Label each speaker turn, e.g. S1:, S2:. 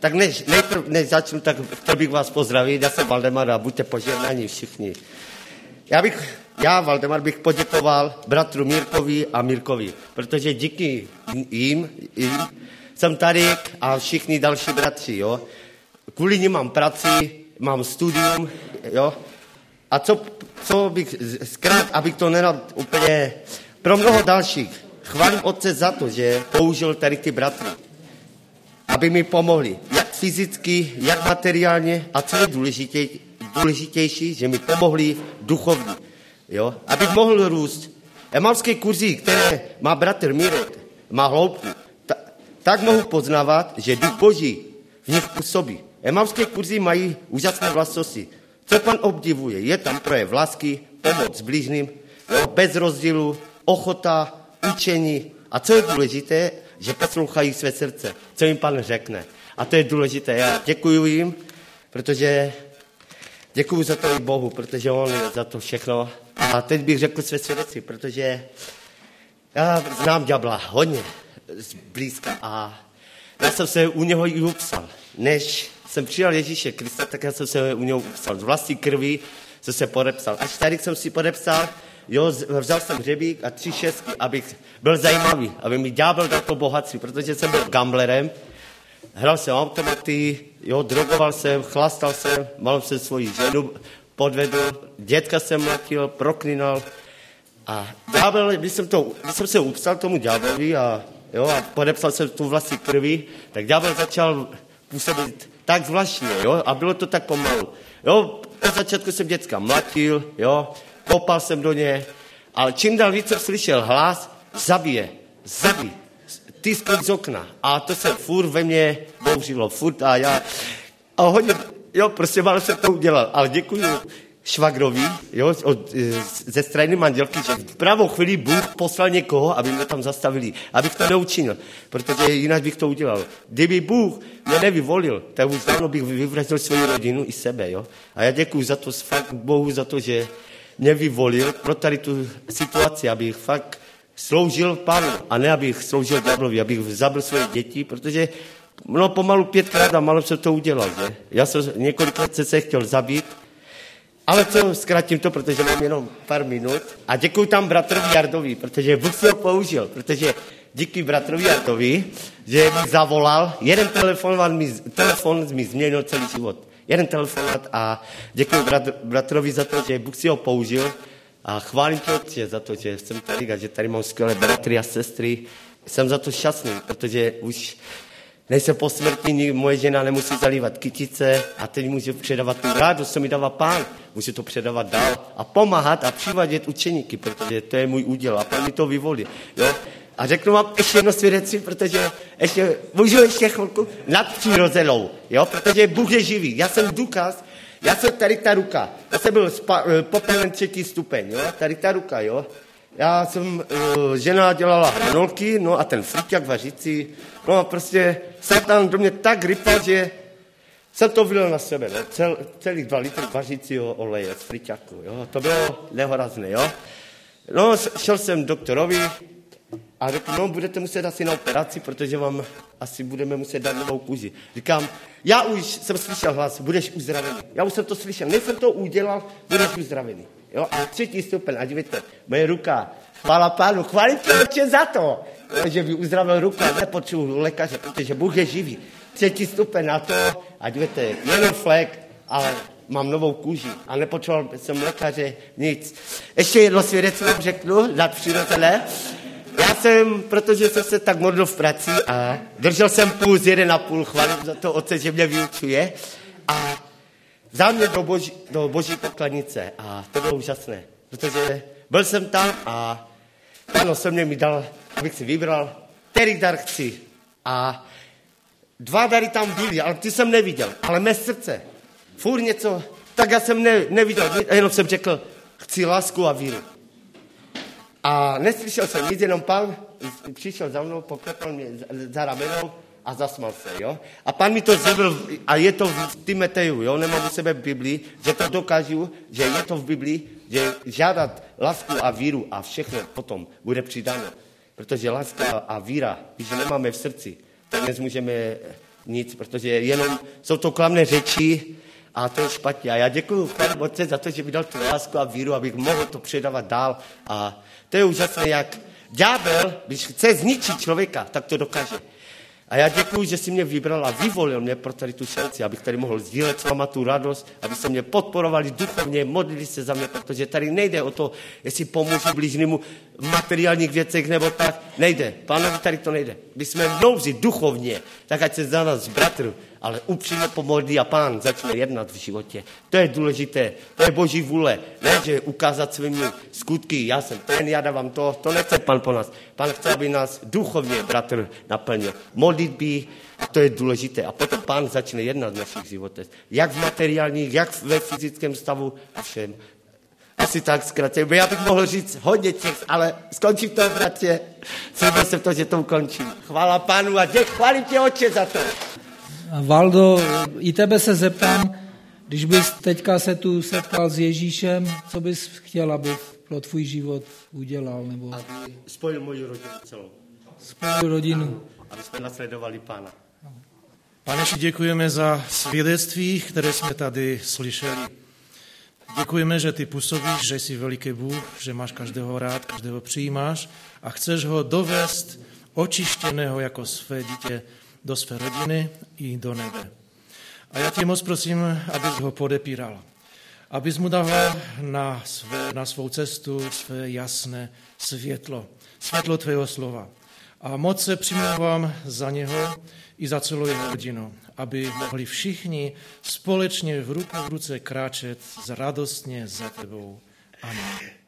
S1: Tak než začnu, tak chtěl bych vás pozdravit. Já jsem Valdemar a buďte požehnaní všichni. Já, Valdemar, bych poděkoval bratru Mírkovi a Mírkovi, protože díky jim jsem tady a všichni další bratři, jo. Kvůli nim mám práci, mám studium, jo. A co bych zkrát, abych to nedal úplně pro mnoho dalších. Chválím Otce za to, že použil tady ty bratry, aby mi pomohli, jak fyzicky, jak materiálně a co je důležitější, že mi pomohli duchovně, jo? Abych mohl růst. Emauské kurzy, které má bratr Mírek, má hloubku, tak mohu poznávat, že duch Boží v nich působí. Emauské kurzy mají úžasné vlastnosti. Co pan obdivuje? Je tam projev lásky, pomoc bližným, bez rozdílu, ochota, učení. A co je důležité, že poslouchají své srdce, co jim pan řekne. A to je důležité. Já děkuji jim, protože děkuji za to i Bohu, protože on je za to všechno. A teď bych řekl své svědectví, protože já znám ďábla hodně zblízka a já jsem se u něho i upsal. Než jsem přijal Ježíše Krista, tak já jsem se u něho upsal. Z vlastní krví jsem se podepsal. Až tady jsem si podepsal, jo, vzal jsem hřebík a 3 šestky, abych byl zajímavý, aby mi ďábel dal to bohatství, protože jsem byl gamblerem, hrál jsem automaty, jo, drogoval jsem, chlastal jsem, mal jsem svoji ženu, podvedl, dětka jsem mlatil, proklínal a ďábel, když jsem se upsal tomu ďáblovi a podepsal jsem tu vlastní krví, tak ďábel začal působit tak zvláštně, jo, a bylo to tak pomalu. Jo, po začátku jsem děcka mlatil, jo, kopal jsem do ně, ale čím dál více slyšel hlas, zabij, ty skoč z okna. A to se furt ve mně bouřilo, furt a hodně, jo, prostě málo jsem to udělal, ale děkuji švagrovi, jo, ze strany manželky, že v pravou chvíli Bůh poslal někoho, aby mě tam zastavili, abych to neučinil, protože jinak bych to udělal. Kdyby Bůh mě nevyvolil, tak už dávno bych vyvraždil svou rodinu i sebe, jo. A já děkuji za to, fakt Bohu za to, že mě vyvolil pro tady tu situaci, abych fakt sloužil Pánu a ne abych sloužil ďáblovi, abych zabil svoje děti, protože pomalu 5krát a málo jsem to udělal, že? Já jsem několikrát se chtěl zabít, ale co, zkrátím to, protože mám jenom pár minut. A děkuji tam bratrovi Jardovi, protože Bůh si ho použil, protože díky bratrovi Jardovi, že mi zavolal, jeden telefon mi změnil celý život. Jeden telefonát a děkuji bratrovi za to, že Bůh si ho použil a chválím tě za to, že jsem tady a že tady mám skvělé bratry a sestry. Jsem za to šťastný, protože už nejsem po smrti, moje žena nemusí zalívat kytice a teď můžu předávat tu radost, co mi dává Pán. Můžu to předávat dál a pomáhat a přivádět učeníky, protože to je můj úděl a Pán mi to vyvolí. Jo? A řeknu vám ještě jedno svědectví, protože můžu ještě chvilku nadpřirozenou, jo? Protože Bůh je živý. Já jsem důkaz, já jsem tady ta ruka. Já jsem byl popelen 3. stupeň, jo? Tady ta ruka, jo? Já jsem, žena dělala hranolky, no a ten friťák vařící, no a prostě Satan do mě tak rypal, že jsem to vylil na sebe, no? Celých 2 litry vařícího oleje z friťáku, jo? To bylo nehorazné, jo? No, šel jsem doktorovi a řekl, no, budete muset asi na operaci, protože vám asi budeme muset dát novou kůži. Říkám, já už jsem slyšel hlas, budeš uzdravený. Já už jsem to slyšel, než jsem to udělal, budeš uzdravený. Jo, a 3. stupeň, a dívejte, moje ruka, chvála Pánu, chválím tě za to, že by uzdravil ruku, nepotřebuji lékaře, protože Bůh je živý. 3. stupeň na to, a dívejte, jenom flek, ale mám novou kůži a nepotřeboval jsem lékaře, nic. Ještě jedno svědectví řeknu, nadpřirozené. Já jsem, protože jsem se tak modlil v práci a držel jsem puls 1,5, chválím za to Otce, že mě vyučuje a vzal mě do boží pokladnice a to bylo úžasné, protože byl jsem tam a Pán osobně mi dal, abych si vybral, který dar chci. A 2 dary tam byly, ale ty jsem neviděl, ale mé srdce, furt něco, tak já jsem neviděl, jenom jsem řekl, chci lásku a víru. A neslyšel jsem nic, jenom Pán přišel za mnou, poklepal mě za ramenou a zasmal se, jo. A Pán mi to zjevil, a je to v Timoteju, jo, nemám u sebe v Biblii, že to dokážu, že je to v Biblii, že žádat lásku a víru a všechno potom bude přidáno. Protože láska a víra, když nemáme v srdci, tak nezmůžeme nic, protože jenom jsou to klamné řeči a to je špatně. A já děkuju Pánu Otce za to, že mi dal tu lásku a víru, abych mohl to předávat dál. A to je úžasné, jak ďábel, když chce zničit člověka, tak to dokáže. A já děkuju, že jsi mě vybral a vyvolil mě pro tady tu šanci, abych tady mohl sdílet s váma tu radost, aby se mě podporovali duchovně, modlili se za mě, protože tady nejde o to, jestli pomůžu blížnému v materiálních věcech nebo tak. Nejde. Pánovi tady to nejde. Když jsme v nouzi duchovně, tak ať se za nás bratr, ale upřímně pomodlí a Pán začne jednat v životě. To je důležité. To je Boží vůle. Ne, že ukázat svými skutky, já jsem ten, já dávám to nechce Pán po nás. Pán chce, aby nás duchovně bratr naplnil. Modlitby, to je důležité. A potom Pán začne jednat v našich životech. Jak v materiálních, jak ve fyzickém stavu a všem. Asi tak zkratně. Já bych mohl říct hodně těch, ale skončím to, bratře. Slíbil jsem to, že to ukončím. Chvála Pánu a chválím tě, Otče, za to.
S2: Valdo, i tebe se zeptám, když bys teďka se tu setkal s Ježíšem, co bys chtěl, aby pro tvůj život udělal? Nebo...
S1: Aby spojil moji rodinu celou.
S2: Spojil rodinu.
S1: Aby jsme nasledovali Pána.
S3: Pane, děkujeme za svědectví, které jsme tady slyšeli. Děkujeme, že ty působíš, že jsi veliký Bůh, že máš každého rád, každého přijímáš a chceš ho dovést očištěného jako své dítě do své rodiny i do nebe. A já tě moc prosím, abys ho podepíral. Abys mu dával na svou cestu své jasné světlo. Světlo tvého slova. A moc se přimlouvám za něho i za celou jeho rodinu, aby mohli všichni společně v ruku v ruce kráčet radostně za tebou. Amen.